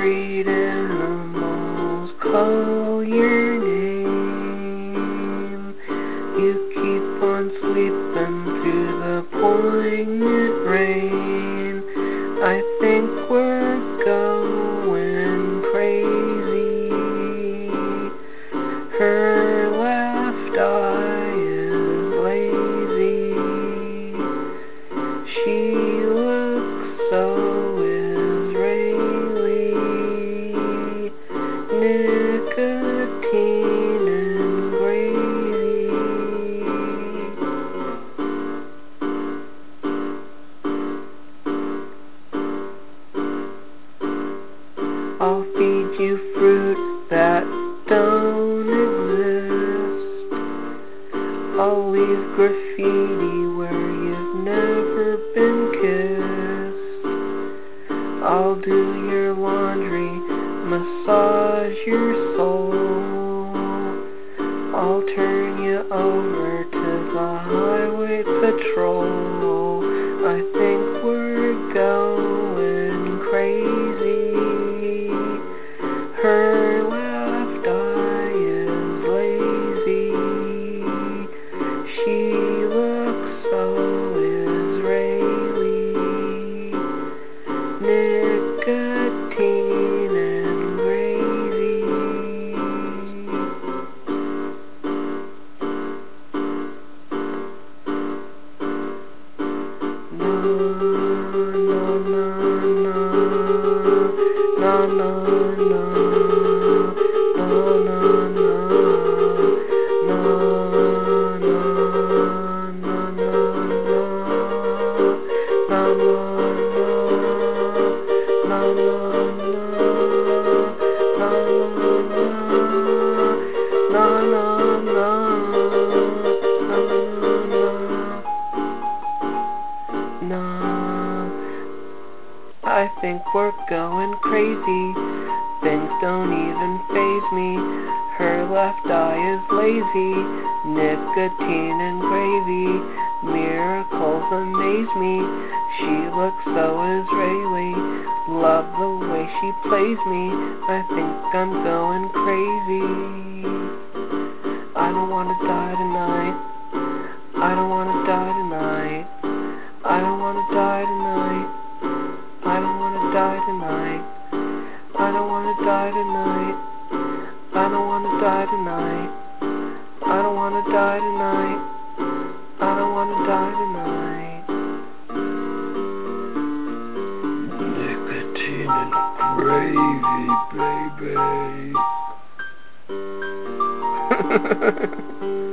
street animals call your name. You keep on sleeping through the poignant rain. I think we're going crazy. Her left eye is lazy. She looks so Israeli. Nicotine and gravy. I'll feed you fruit that don't exist. I'll leave graffiti where you've never been kissed. I'll do your laundry, massage your soul. I'll turn you over to the highway patrol. I think we're going crazy. Her left eye is lazy. She looks so Israeli. Nicotine and gravy. No, no, no, no, no, no, no. I think we're going crazy. Things don't even faze me. Her left eye is lazy. Nicotine and gravy. Miracles amaze me. She looks so Israeli. Love the way she plays me. I think I'm going crazy. I don't wanna die tonight. I don't wanna die tonight. I don't wanna die tonight. I don't wanna die tonight. I don't wanna die tonight. I don't wanna die tonight. I don't wanna die tonight. I don't wanna die tonight. Nicotine and gravy, baby.